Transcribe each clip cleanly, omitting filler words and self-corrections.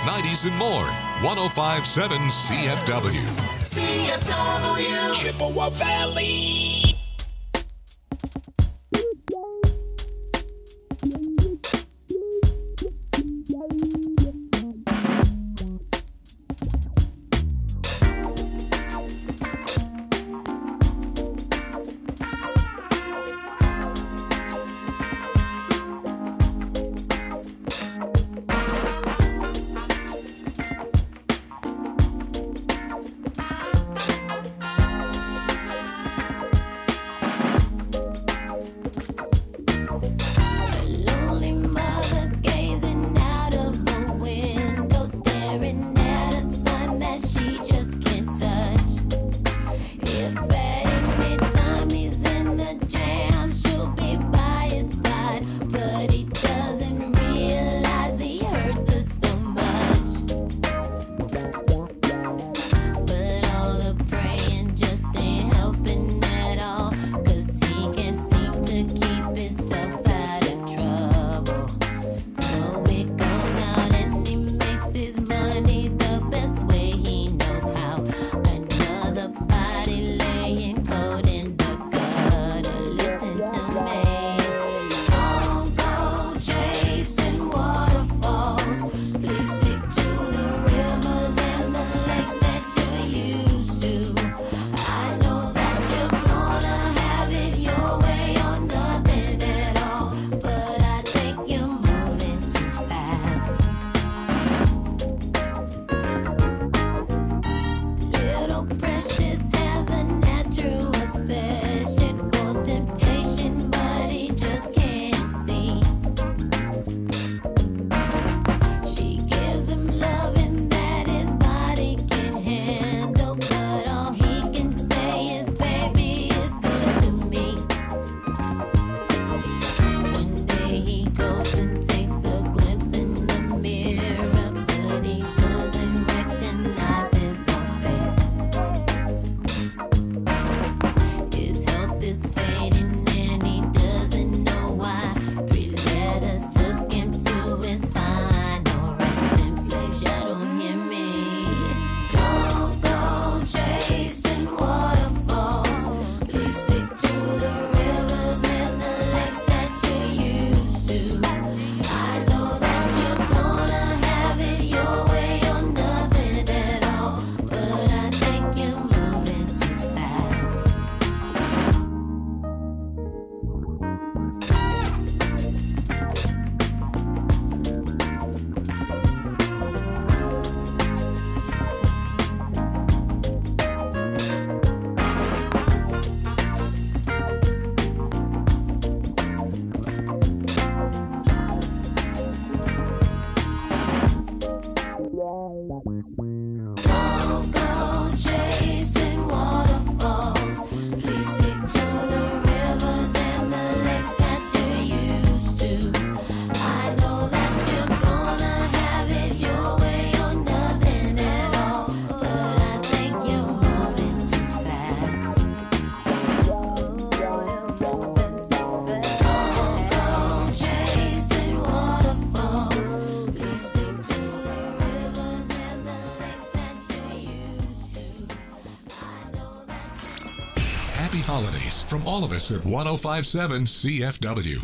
90s, and more. 1057 CFW. CFW. Chippewa Valley. Happy holidays from all of us at 1057 CFW.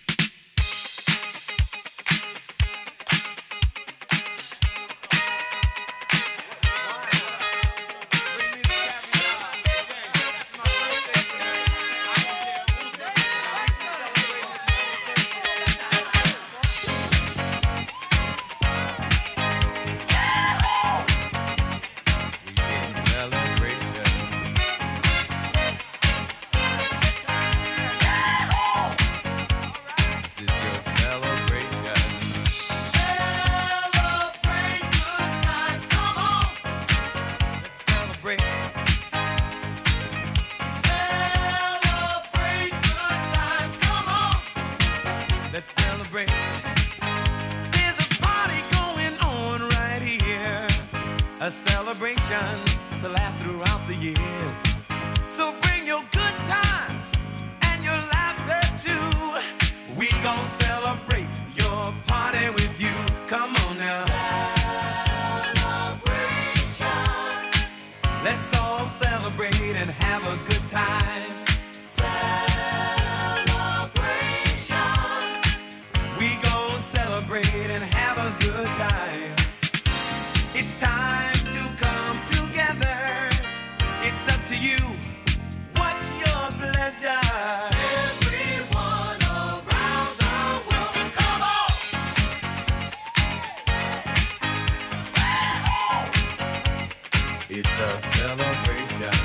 A celebration to last throughout the years. So bring your good times and your laughter too. We gon' celebrate your party with you. Come on now. have a good time. Celebration. We gon' celebrate and have a good time. It's time to come together. It's up to you. What's your pleasure? Everyone around the world, come on! It's a celebration.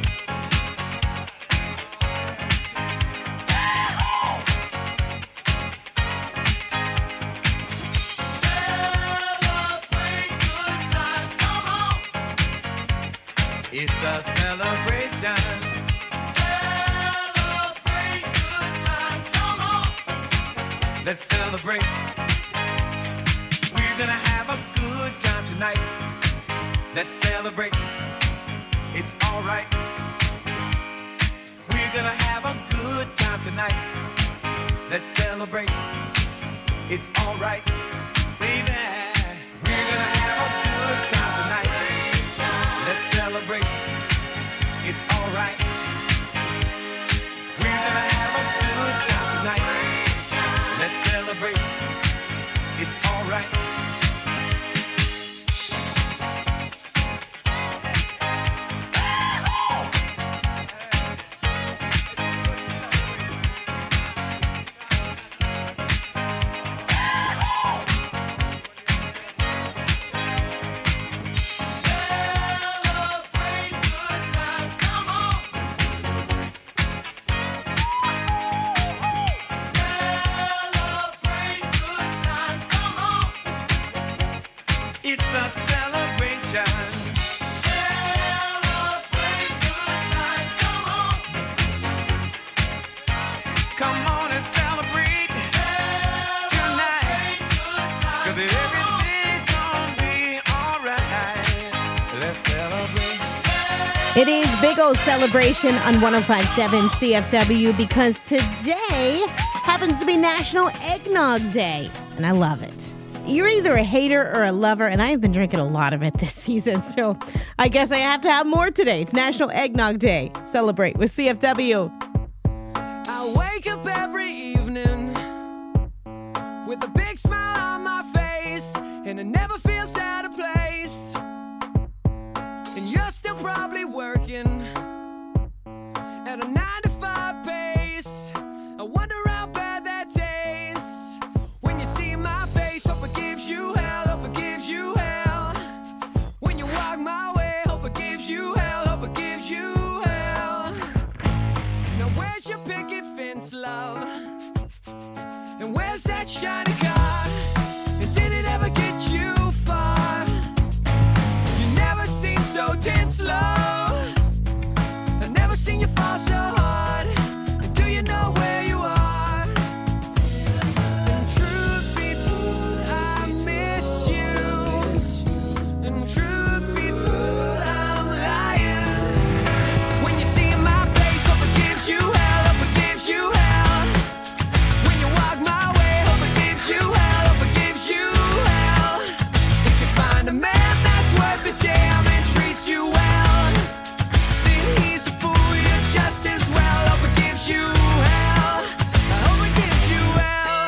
Celebrate good times, come on! It's a celebration. Celebrate good times, come on! Let's celebrate. We're gonna have a good time tonight. Let's celebrate. It's alright. We're gonna have a good time tonight. Let's celebrate. It's alright. Baby, we're gonna have a good time tonight. Let's celebrate. It's alright. We're gonna have a good time tonight. Let's celebrate. It's alright. Celebrate good times, come on! Celebrate good times, come on! It's a celebration. Celebrate good times, come on! Come on and celebrate tonight. Good times, 'Cause everything's gonna be alright. Let's celebrate. It is Big O Celebration on 105.7 CFW because today happens to be National Eggnog Day, and I love it. You're either a hater or a lover, and I've been drinking a lot of it this season, so I guess I have to have more today. It's National Eggnog Day. Celebrate with CFW. I wake up every evening with a big smile on my face, and it never feels out of place. And you're still probably working at a 9-to-5 pace. I wonder how bad that tastes when you see my face. Hope it gives you hell, hope it gives you hell. When you walk my way, hope it gives you hell, hope it gives you hell. Now where's your picket fence, love? And where's that shiny car? And did it ever get you far? You never seem so tense, love. I've never seen you fall so hard. And do you know where you are? And truth be told, I miss you. And truth be told, I'm lying. When you see my face, hope it gives you hell, hope it gives you hell. When you walk my way, hope it gives you hell, hope it gives you hell. If you find a man that's worth the damn and treats you well, then he's a fool, you're just as well. Hope it gives you hell, I hope it gives you hell.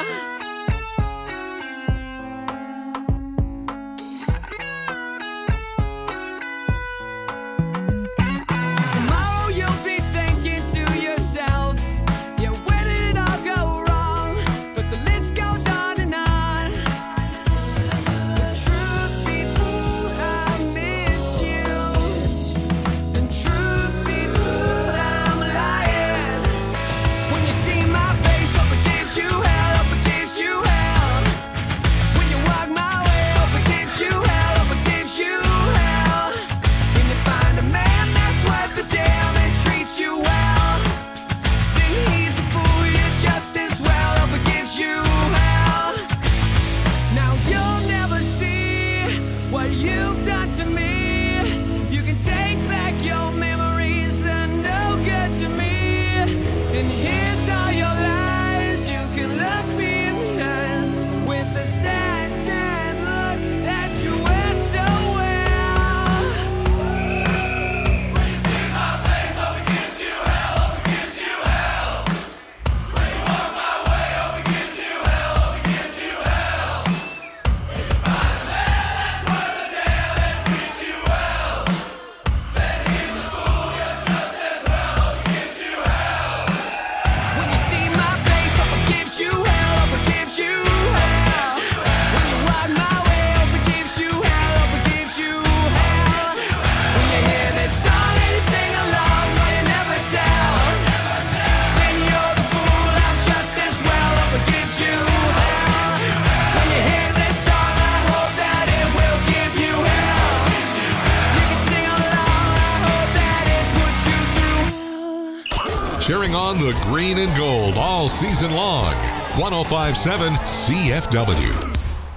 Tomorrow you'll be thinking to yourself, yeah, where did it all go wrong? But the list goes on and on. The truth be told, I miss you. And truth be told, I'm lying. When you see my face, hope it gives you hell, hope it gives you hell. When you walk my way, hope it gives you hell, hope it gives you hell. When you find a man that's worth the damn and treats you well, then he's a fool, you're just as well. Hope it gives you hell. Now you'll never see what you've done to me. You can take back your memories, they're no good to me. And here's all your lies. You can look me in the eyes with the sad, sad look that you wear so well. When you see my face, hope it gives Cheering on the green and gold all season long. 105.7 CFW.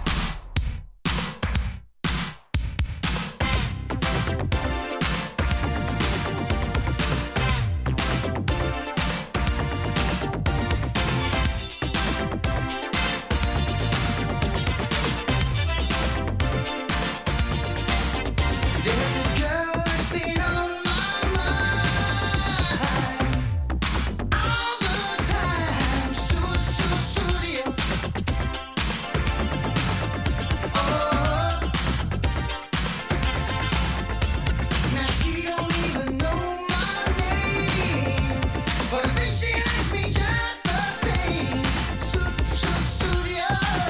There's a girl that's been on my mind all the time. So studio. Oh, now she don't even know my name, but I think she likes me just the same. So studio.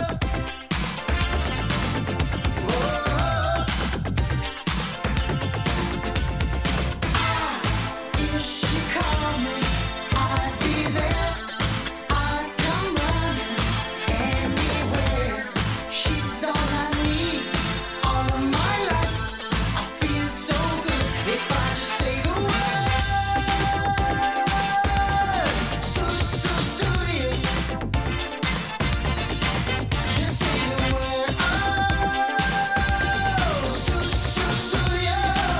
Oh. If she called me, I'd be there. I'd come running anywhere. She's all I need, all of my life. I feel so good if I just say the word. So studio. Just say the word. Oh, so studio.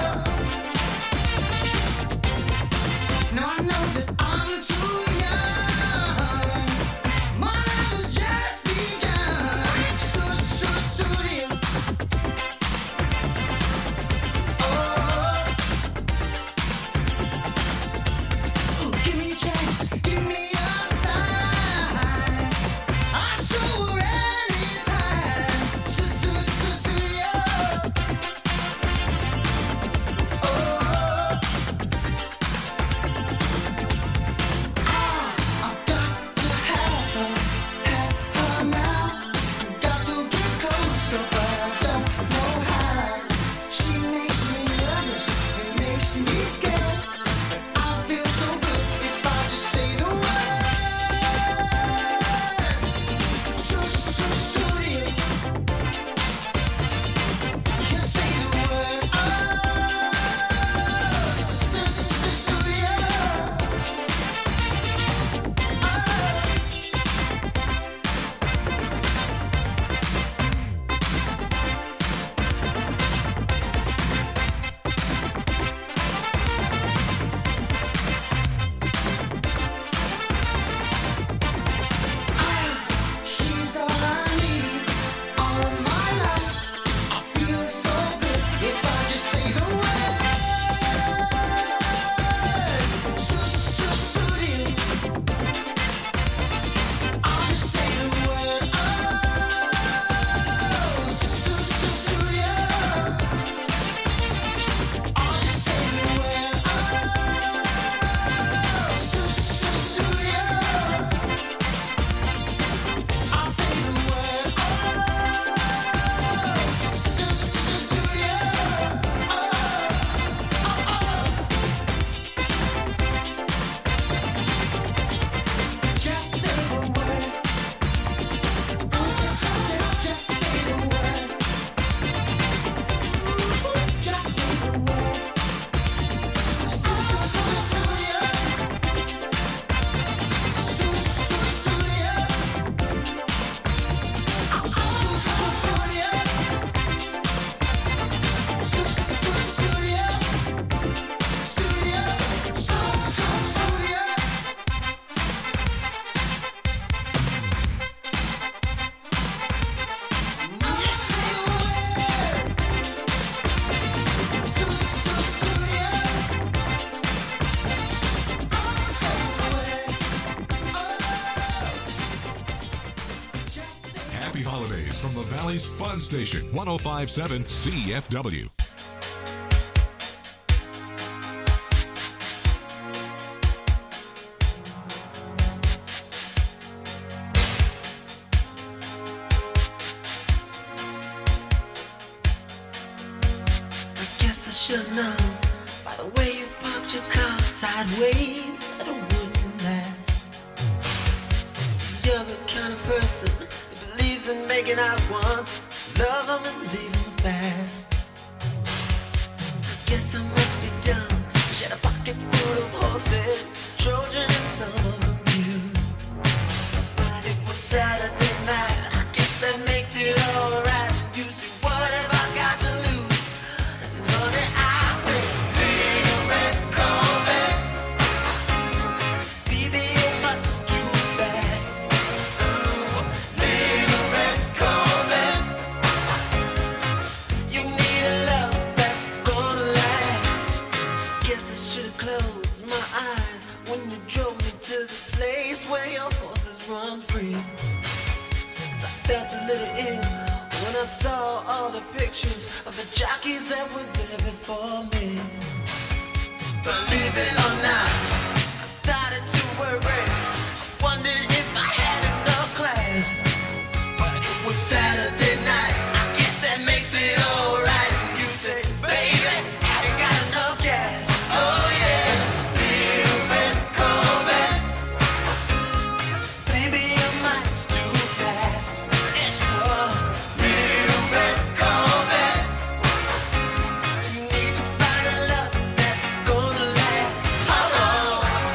Now I know that I'm too young. My life has just begun. So studio. Oh, give me a chance, give me a sign. I'll show her anytime. So studio. Oh. I've got to have her now. Got to get closer, but I don't know how. She makes me nervous, it makes me scared. I feel so good if I just say the word. So studio. Just say the word. Oh, studio. She's all I need, all of my life. I feel so good if I just say the word. So studio. I'll just say the word. Oh, studio. I'll just say the word. Oh, studio. I'll say the word. Oh, studio. Just say the word. Oh, just say the word. Just say the word. Studio. Studio. Happy holidays from the Valley's Fun Station. 105.7 CFW. I guess I should know by the way you parked your car sideways that it wouldn't last. See, you're the kind of person that believes in making out once, love 'em and leave 'em fast. I guess I must be dumb. She had a pocket full of horses, Trojan and of the jockeys that were there before me. Believe it or not, I started to worry. Wondered if I had enough class. But it was Saturday night. I guess that makes it alright. You say, baby, have you got enough gas? Oh yeah, little red Corvette. Baby, your mind's too fast. Yes, you are. Little red Corvette. You need to find a love that's gonna last. Oh,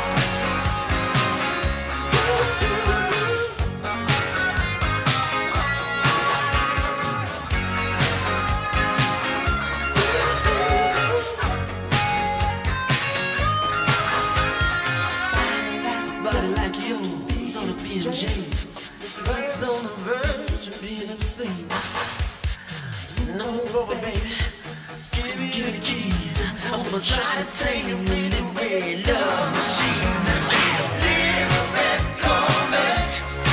body like yours on a PJs. It's on the verge of being obscene. No, move over, baby. Give me the keys. I'm gonna try to tame your really red love machine. Little red Corvette.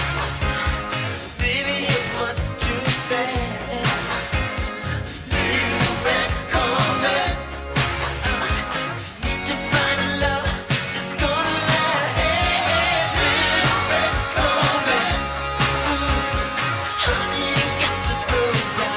Baby, it was too fast. Little red Corvette. Need to find a love that's gonna last. Little red Corvette. Honey, you got to slow down.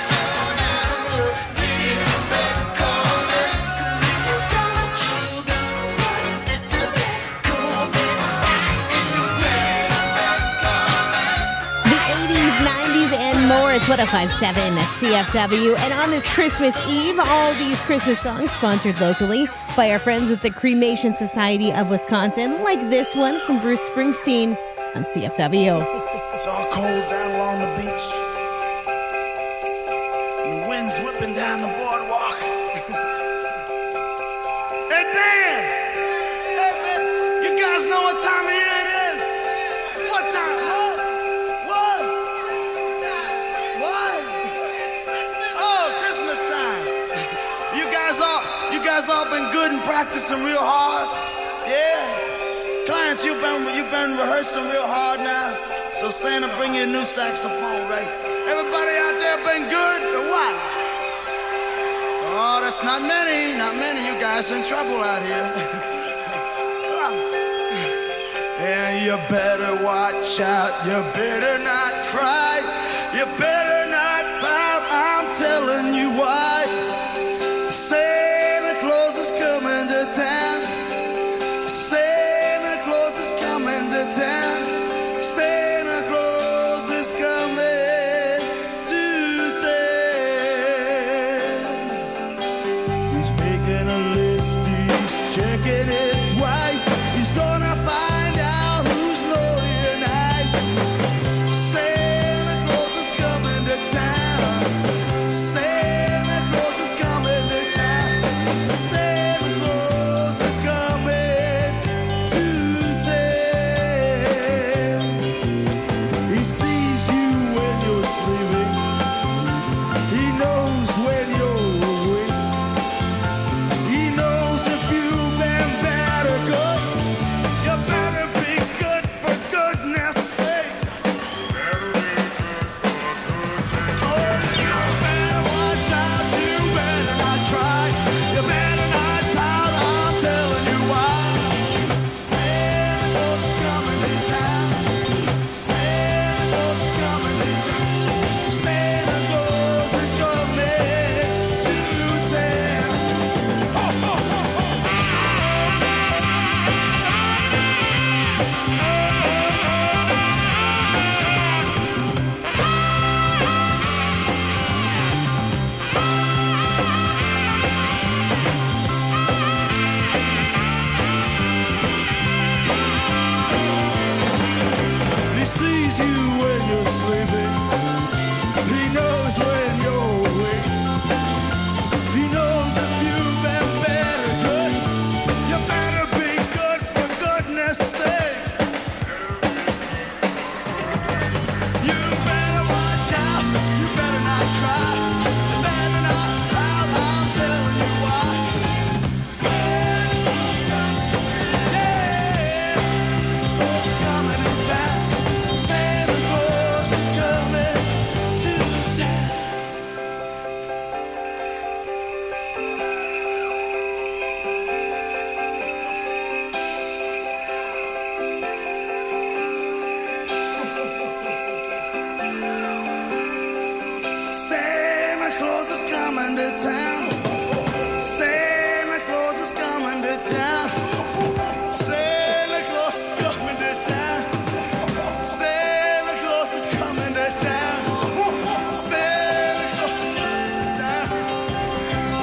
Little red Corvette. 'Cause if you don't, you gonna run. Little red Corvette. Little red Corvette. The 80s, 90s, and more. It's 1057 CFW. And on this Christmas Eve, all these Christmas songs sponsored locally by our friends at the Cremation Society of Wisconsin, like this one from Bruce Springsteen on CFW. It's all cold down along the beach. And the wind's whipping down the boardwalk. Hey, Dan! Hey, man, you guys know what time of year it is? What time? What? What? Oh, Christmas time. You guys all been good and practicing real hard? Yeah? Clarence, you've been rehearsing real hard now. So Santa, bring you a new saxophone, right? Everybody out there been good or what? Oh, that's not many. You guys in trouble out here. And you better watch out. You better not cry. You better not pout. I'm telling you why. Santa Claus is coming to town. Santa Claus is coming to town. Santa Claus is coming to town. He's making a list, he's checking it twice. He's gonna find out who's naughty or nice. Santa Claus is coming to town. Santa Claus is coming to town. Santa Claus is coming to town. He sees you when you're sleeping. He knows when you're awake. He knows if you've been bad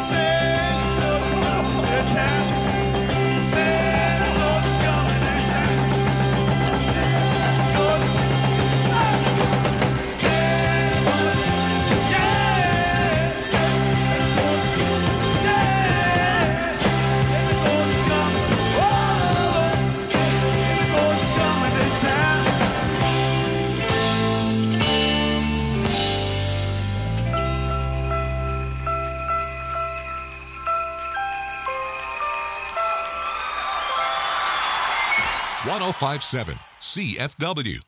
.1057 CFW.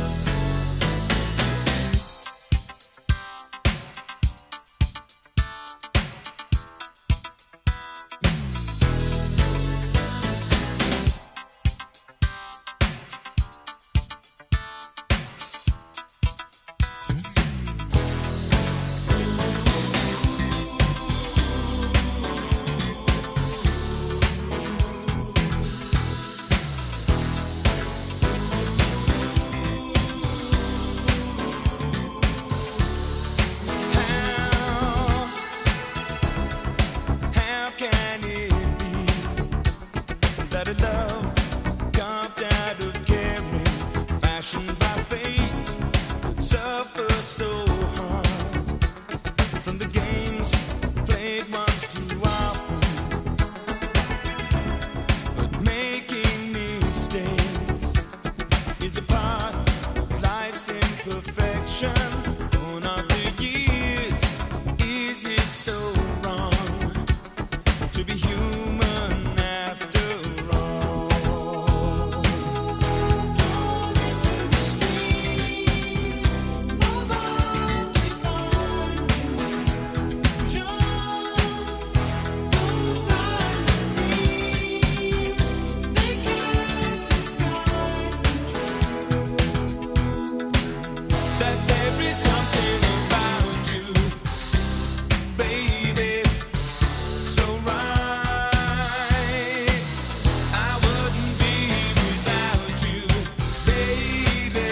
How can it be that a love carved out of caring, fashioned by fate, would suffer so hard from the games played once too often? But making mistakes is a part of life's imperfections. Born of the years, is it so wrong to be human after all? Drawn into the stream of undefined illusion, those diamond dreams, they can't disguise the truth that there is something about you, baby, so right. I wouldn't be without you, baby,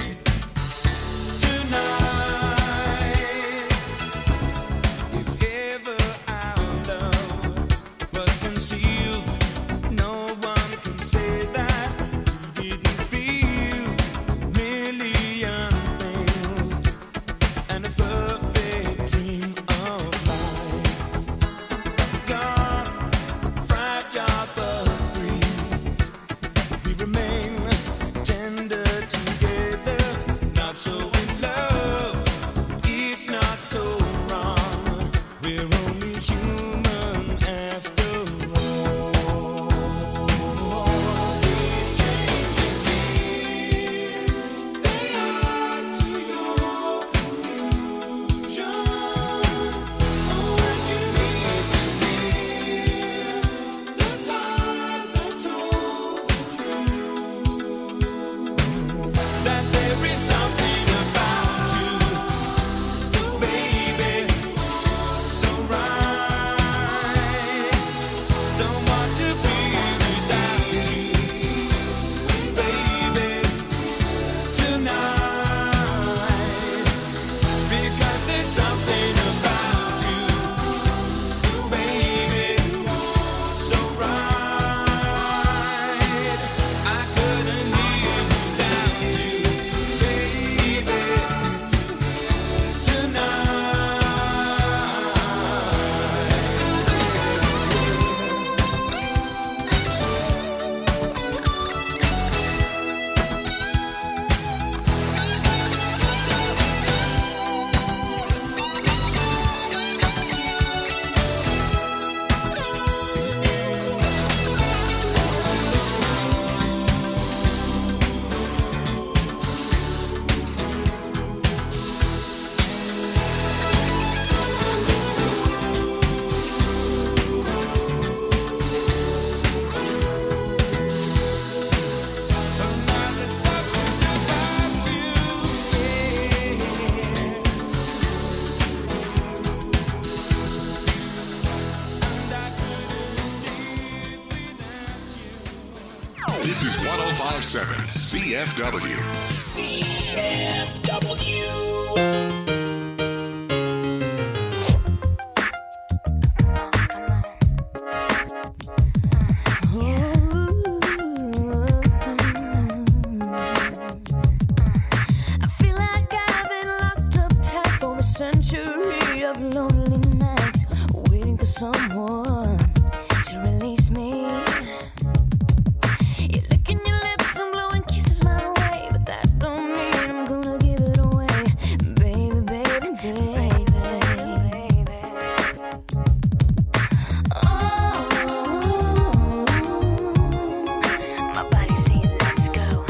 tonight. If ever our love was concealed, no one can say that we didn't feel a million things and a perfect dream of life. Gone, fragile but free, we remain tender together, not so in love, it's not so wrong, we're only human after all. These changing years, they add to your confusion. Oh, when you need to hear the time that told the truth that there is something about you, baby, so right. Don't want to be without you, baby, tonight. Because there's something about you, baby, so right. I couldn't live without you, baby, tonight. There's something about you, and I couldn't live without you. This is 1057 CFW. CFW. someone to release me. You're licking your lips and blowing kisses my way, but that don't mean I'm gonna give it away, baby, baby, baby. Oh, my body's saying let's go,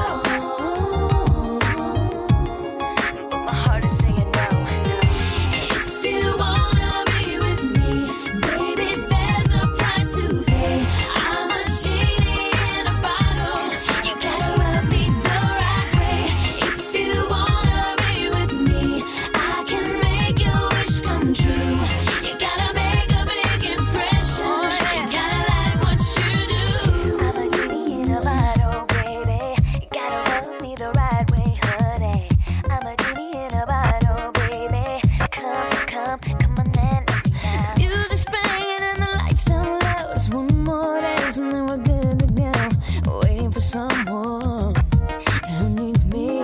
but my heart is saying no. If you wanna be with me, baby, there's a price to pay. I'm a genie in a bottle. You gotta rub me the right way. If you wanna be with me, I can make your wish come true. You gotta make a big impression. You gotta like what you do. I'm a genie in a bottle, baby. You gotta rub me the right way, honey. I'm a genie in a bottle, baby. Come on and let me out. Music's banging and the lights down low. Just one more dance and then we're good to go. Waiting for someone who needs me.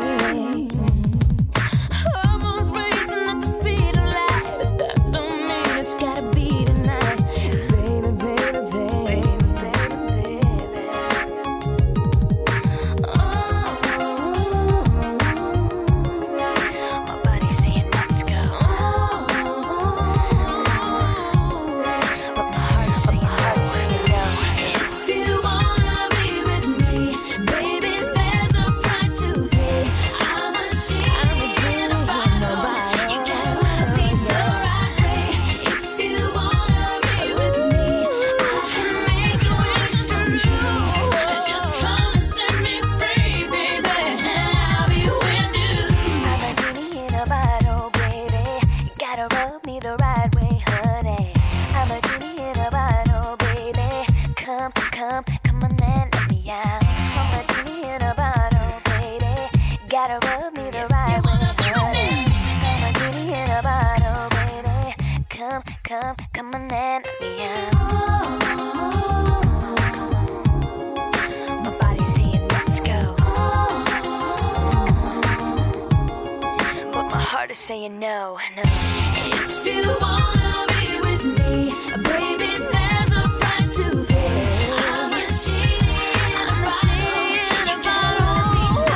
Hormones racing at the speed of light, but that don't mean it's gotta be tonight. Baby, baby, baby, baby, baby. My body's saying let's go, but my heart's saying no. If you wanna be with me, baby, there's a price to pay. I'm a genie in a bottle. You gotta love me the right way. If you wanna be with me, I can make your wish come true. Just come and set me free, baby, and I'll be with you. I'm a genie in a bottle, baby. You gotta rub me the right way, honey. I'm a genie in a bottle, baby. Come on and let me out. I'm a genie in a bottle, baby. Gotta rub me the right way, honey. I'm a genie in a bottle, baby. Come on and let me out. My body's saying let's go, but my heart is saying no. If you wanna be with me, baby, there's a price to pay. I'm a genie in a bottle.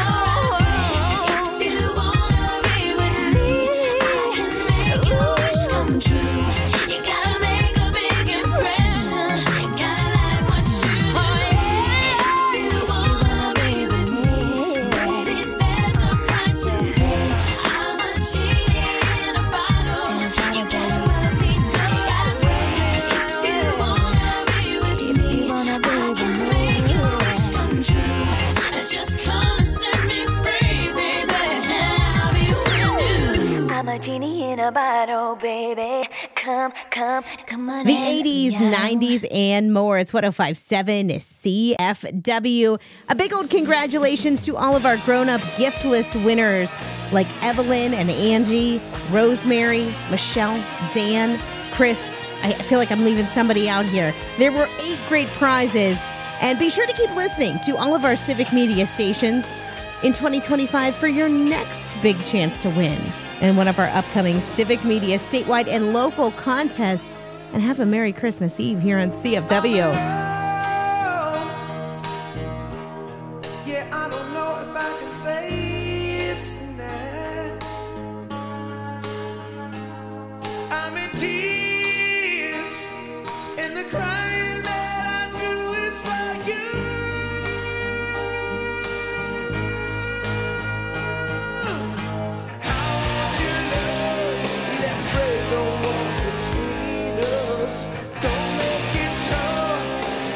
If you wanna be with me, I can make your wish come true. You gotta make a big impression. You gotta like what you do. If you wanna be with me, baby, there's a price to pay. I'm a genie in a bottle. You gotta rub me the right way. If you wanna be with me, I can make your wish come true. Just come and set me free, baby, and I'll be with you. I'm a genie in a bottle, baby. Come on. The and 80s, yeah. 90s, and more. It's 105.7 CFW. A big old congratulations to all of our grown-up gift list winners like Evelyn and Angie, Rosemary, Michelle, Dan, Chris. I feel like I'm leaving somebody out here. There were 8 great prizes. And be sure to keep listening to all of our civic media stations in 2025 for your next big chance to win in one of our upcoming civic media statewide and local contests. And have a Merry Christmas Eve here on CFW. Yeah, I don't know if I can face the night. I'm in tears, and the crying that I do is for you. I want your love. Let's break the walls between us. Don't make it tough.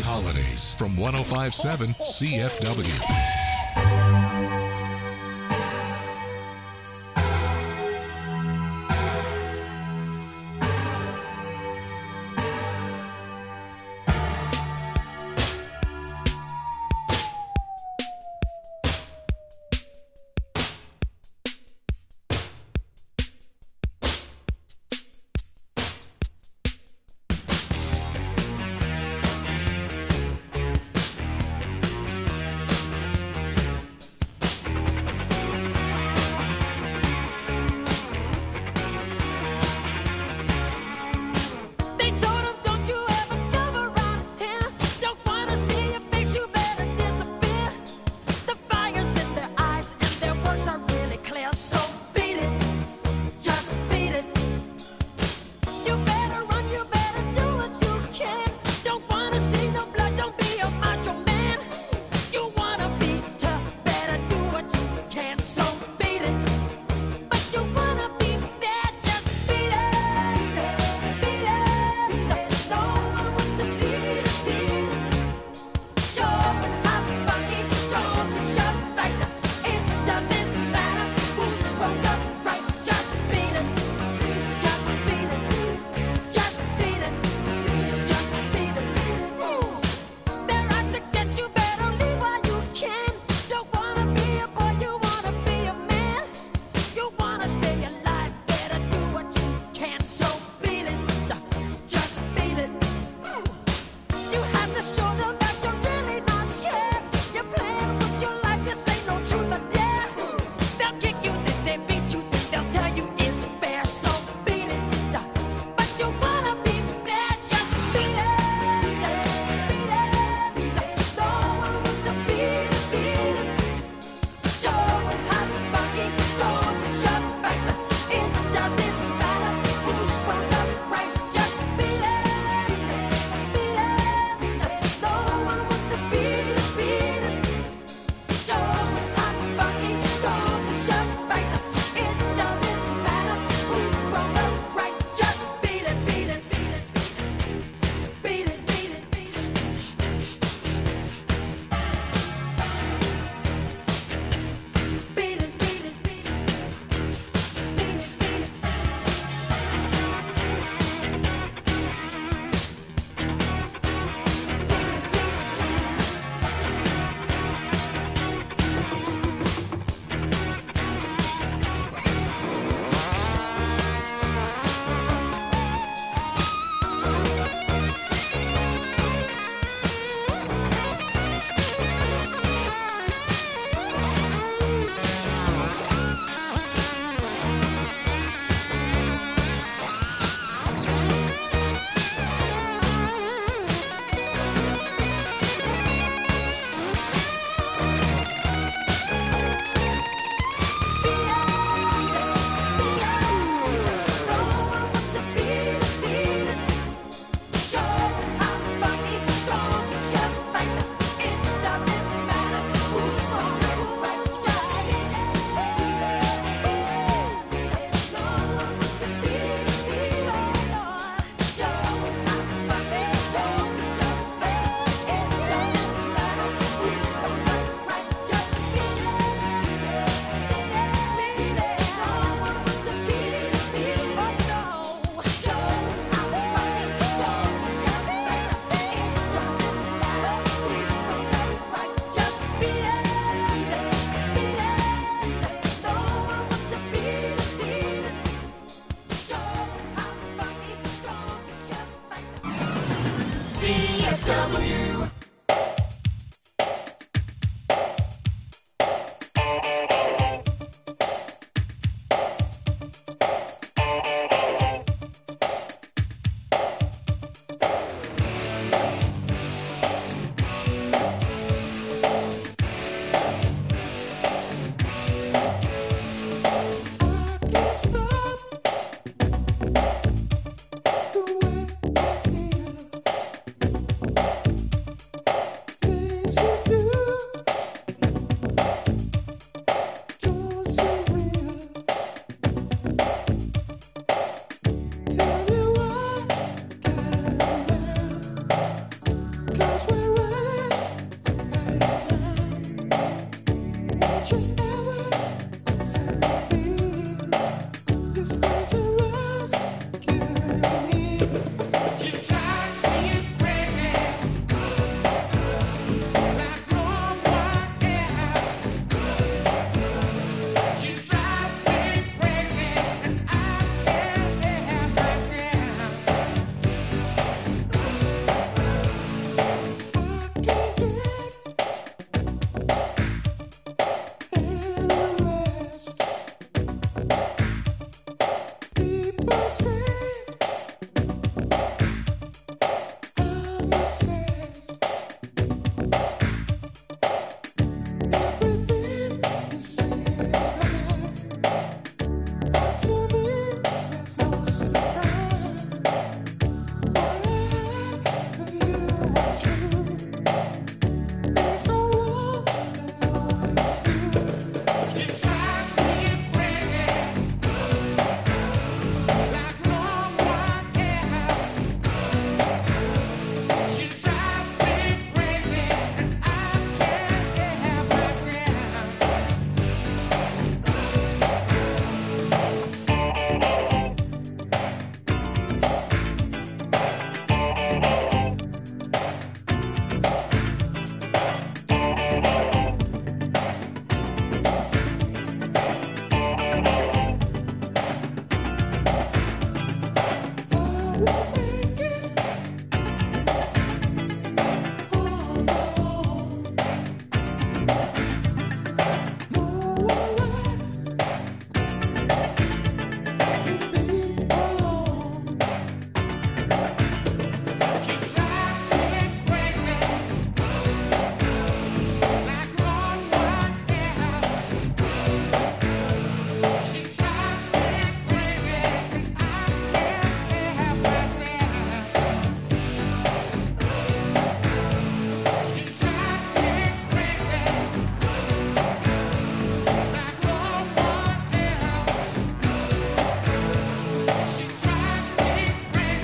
holidays from 1057 CFW.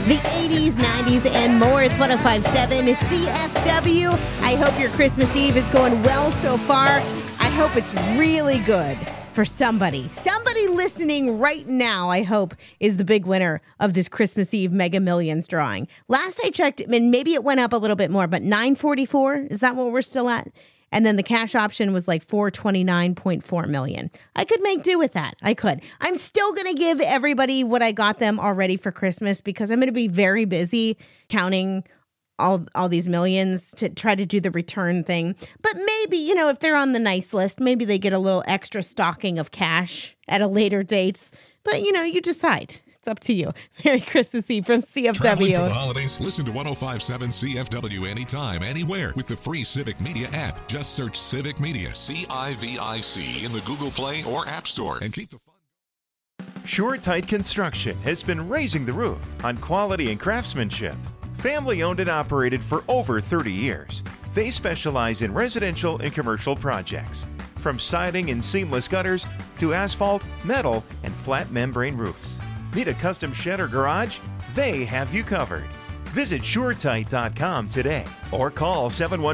the 80s, 90s, and more. It's 105.7 CFW. I hope your Christmas Eve is going well so far. I hope it's really good for somebody. Somebody listening right now, I hope, is the big winner of this Christmas Eve Mega Millions drawing. Last I checked, and maybe it went up a little bit more, but 944, is that what we're still at? And then the cash option was like 429.4 million. I could make do with that. I could. I'm still going to give everybody what I got them already for Christmas because I'm going to be very busy counting all these millions to try to do the return thing. But maybe, if they're on the nice list, maybe they get a little extra stocking of cash at a later date. But, you decide. It's up to you. Merry Christmas Eve from Traveling CFW. for the holidays? Listen to 1057 CFW anytime, anywhere with the free Civic Media app. Just search Civic Media, CIVIC, in the Google Play or App Store and keep the fun. SureTight Construction has been raising the roof on quality and craftsmanship. Family owned and operated for over 30 years. They specialize in residential and commercial projects, from siding and seamless gutters to asphalt, metal, and flat membrane roofs. Need a custom shed or garage? They have you covered. Visit SureTight.com today or call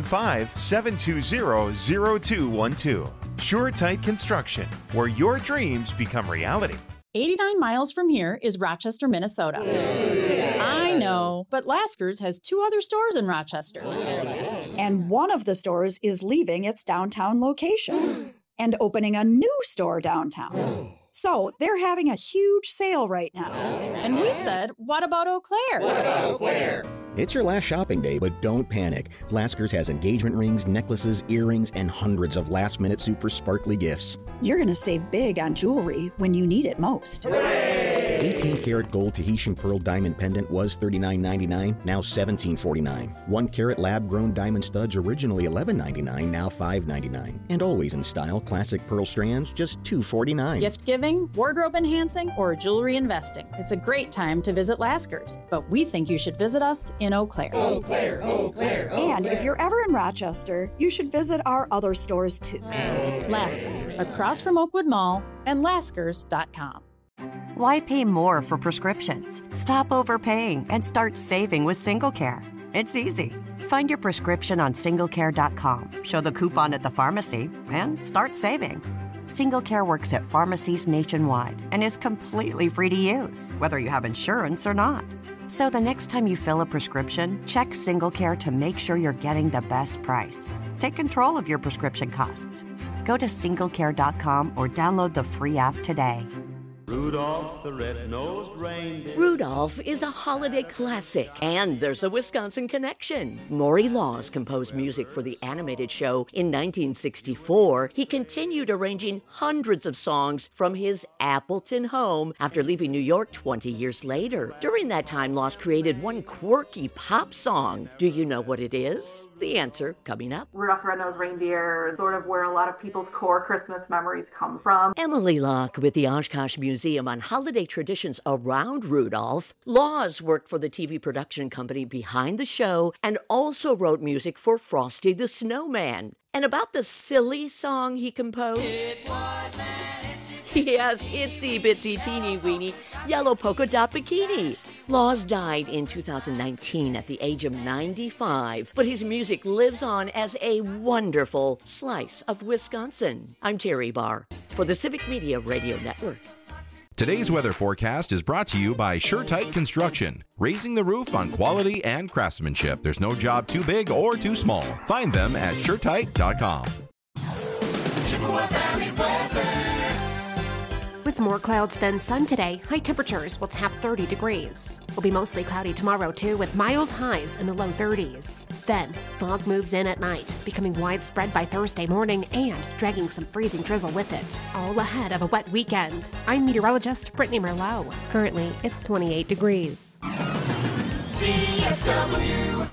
715-720-0212. SureTight Construction, where your dreams become reality. 89 miles from here is Rochester, Minnesota. I know, but Lasker's has 2 other stores in Rochester. And one of the stores is leaving its downtown location and opening a new store downtown. So they're having a huge sale right now. And we said, what about Eau Claire? It's your last shopping day, but don't panic. Lasker's has engagement rings, necklaces, earrings, and hundreds of last-minute super sparkly gifts. You're going to save big on jewelry when you need it most. 18-karat gold Tahitian pearl diamond pendant was $39.99, now $17.49. 1-carat lab-grown diamond studs, originally $11.99, now $5.99. And always in style, classic pearl strands, just $2.49. Gift giving, wardrobe enhancing, or jewelry investing. It's a great time to visit Lasker's, but we think you should visit us in Eau Claire. Eau Claire, Eau Claire, Eau And if you're ever in Rochester, you should visit our other stores too. Lasker's, across from Oakwood Mall, and Laskers.com. Why pay more for prescriptions? Stop overpaying and start saving with SingleCare. It's easy. Find your prescription on singlecare.com, show the coupon at the pharmacy, and start saving. SingleCare works at pharmacies nationwide and is completely free to use, whether you have insurance or not. So the next time you fill a prescription, check SingleCare to make sure you're getting the best price. Take control of your prescription costs. Go to singlecare.com or download the free app today. Rudolph the red-nosed reindeer. Rudolph is a holiday classic, and there's a Wisconsin connection. Maury Laws composed music for the animated show in 1964. He continued arranging hundreds of songs from his Appleton home after leaving New York 20 years later. During that time, Laws created one quirky pop song. Do you know what it is? The answer coming up. Rudolph the Red-Nosed Reindeer is sort of where a lot of people's core Christmas memories come from. Emily Locke with the Oshkosh Museum on holiday traditions around Rudolph. Laws worked for the TV production company behind the show and also wrote music for Frosty the Snowman. And about the silly song he composed? Yes, itsy bitsy teeny weeny yellow polka dot bikini. Laws died in 2019 at the age of 95, but his music lives on as a wonderful slice of Wisconsin. I'm Terry Barr for the Civic Media Radio Network. Today's weather forecast is brought to you by SureTight Construction, raising the roof on quality and craftsmanship. There's no job too big or too small. Find them at SureTight.com. Chippewa Valley weather. With more clouds than sun today, high temperatures will tap 30 degrees. It'll be mostly cloudy tomorrow, too, with mild highs in the low 30s. Then, fog moves in at night, becoming widespread by Thursday morning and dragging some freezing drizzle with it, all ahead of a wet weekend. I'm meteorologist Brittany Merlot. Currently, it's 28 degrees. CFW.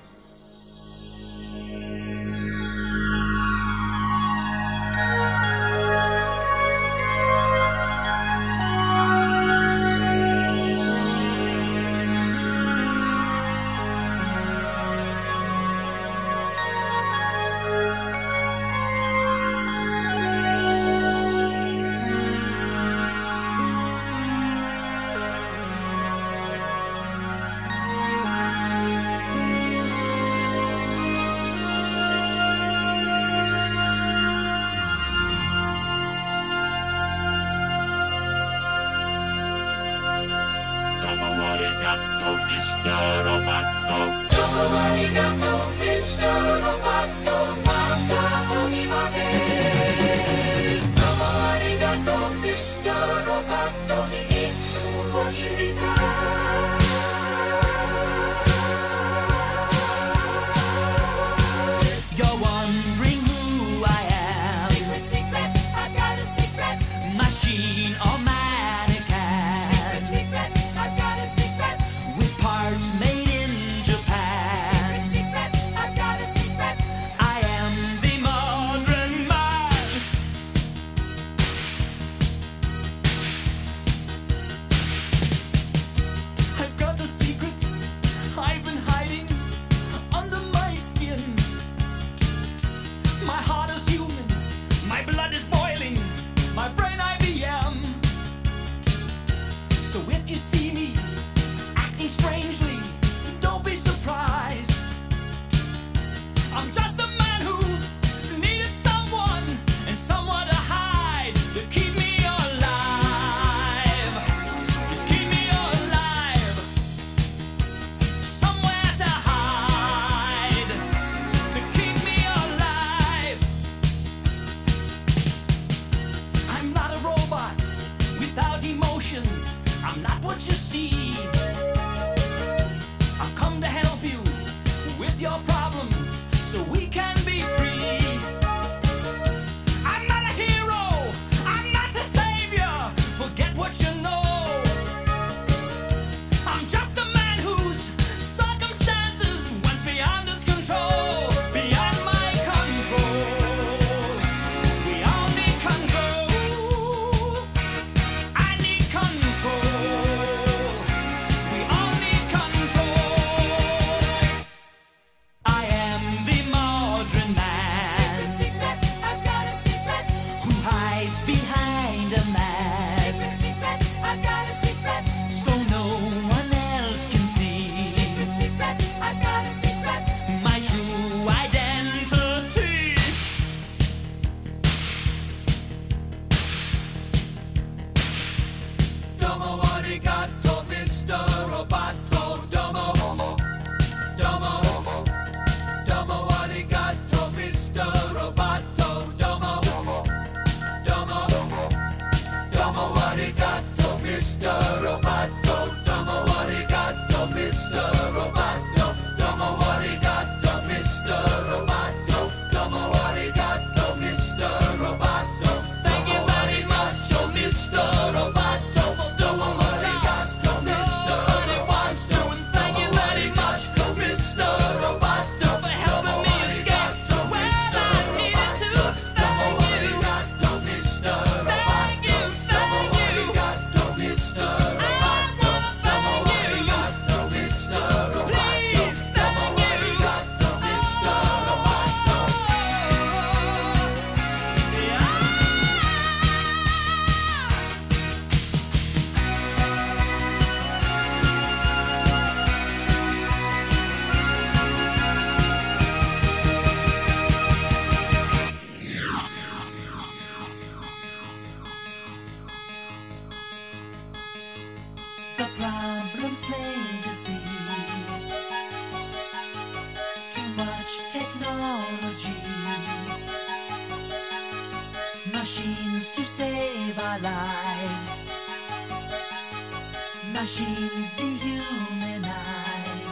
arigato, Mr. Roboto. Domo arigato, Mr. Roboto. Mata onimade. Domo arigato, Mr. Roboto. Itsu o shiritai. You're wondering who I am. Secret, secret, I've got a secret. Machine or mannequin. Secret, secret, I've got a secret. With parts made in Japan. Secret, secret, I've got a secret. I am the modern man. I've got a secret I've been hiding under my skin. My heart is human, my blood is boiling, my brain IBM. So if you see me acting strangely, don't be surprised. I'm just a man who needed someone and someone to hide to keep me alive. Just keep me alive. Somewhere to hide to keep me alive. I'm not a robot without emotions. I'm not what you see. I've come to help you with your problems so we can be free. I'm not a hero. I'm not a savior. Forget what you know. I'm just a man whose circumstances went beyond his control, beyond my control. We all need control. I need control. We all need control. I am the modern man. Secret, secret, I've got a secret. Who hides behind a mask Secret, secret, I've got a secret. so no one else can see Secret, secret, I've got a secret. my true identity. Domo arigato, Mr. Roboto. Domo. Domo. Domo arigato, Mr. Roboto. Domo. Domo. Domo arigato, Mr. Roboto. Domo arigato, Mr. Roboto. Domo arigato, Mr. Roboto. Domo arigato, Mr. Roboto. Thank you very much, oh Mr. Roboto. Domo arigato, Mr. Roboto. Thank you very much, Mr. Roboto. for helping me escape to where I needed to. Thank you, Mr. thank you, thank you. Arigato, Mr. Roboto. Domo arigato, Mr. Roboto. Please, Domo thank you. arigato, Mr. Roboto. The problem's plain to see. Too much technology. Machines to save our lives. Machines dehumanize.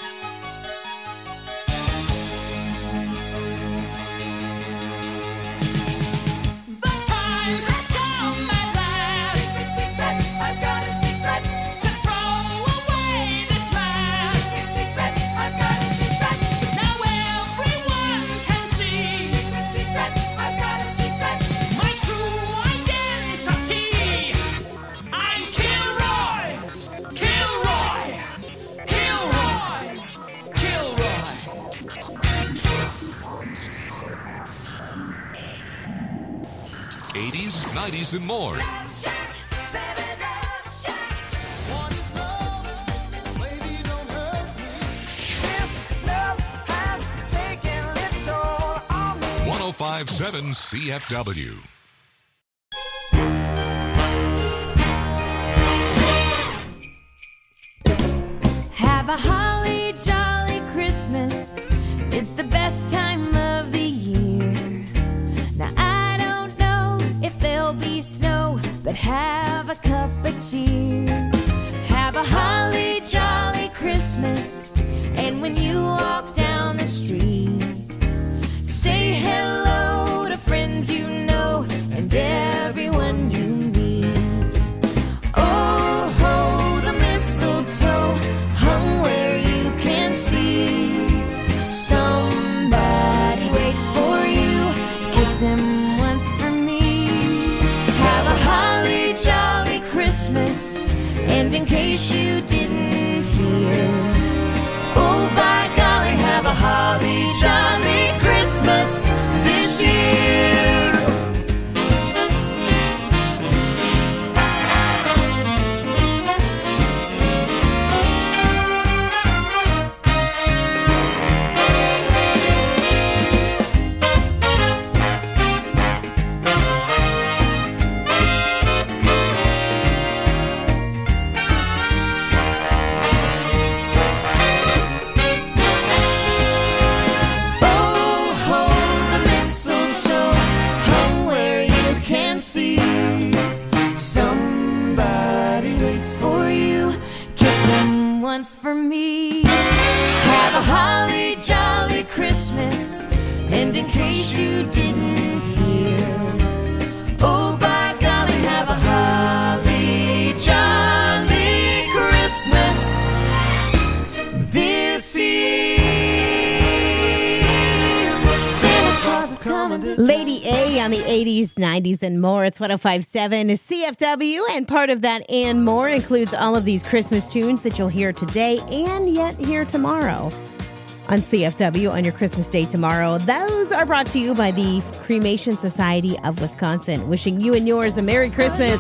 The time has come at last. Secret, secret, I've got a secret. To throw away this mask. Secret, secret, I've got a secret. Now everyone can see Secret, secret, I've got a secret. my true identity. I'm Kilroy. Kilroy. Kilroy. Kilroy. 80s, 90s, and more. Love 1057 CFW. but have a cup of cheer. Have a holly jolly Christmas, and when you walk down the street, say hello to friends you know and everyone you meet. Oh, ho, the mistletoe hung where you can see. Somebody waits for you, kiss him once for me. Have a holly jolly Christmas, and in case you didn't hear, oh, by golly, have a holly jolly Christmas this year. Once for me. Have a holly jolly Christmas, and in case you didn't hear, oh, by golly, have a holly jolly Christmas this year. Santa Claus is coming to Lady A on the 80s, 90s, and more. It's 105.7 CFW, and part of that and more includes all of these Christmas tunes that you'll hear today and yet hear tomorrow on CFW on your Christmas day tomorrow. Those are brought to you by the Cremation Society of Wisconsin. Wishing you and yours a Merry Christmas.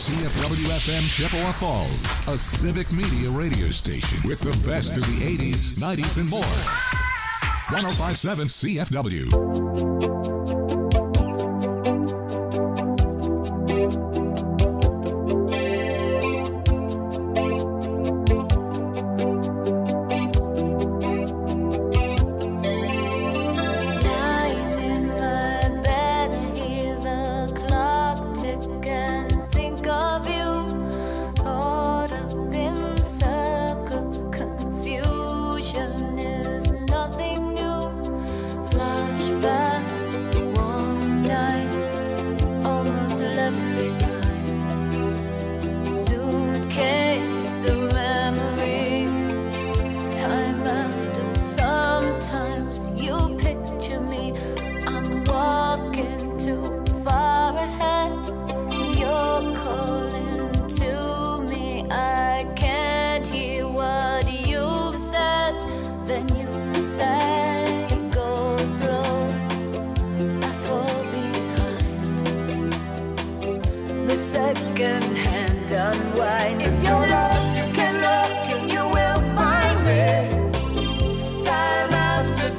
CFW-FM Chippewa Falls, a civic media radio station with the best of the 80s, 90s, and more. 105.7 CFW.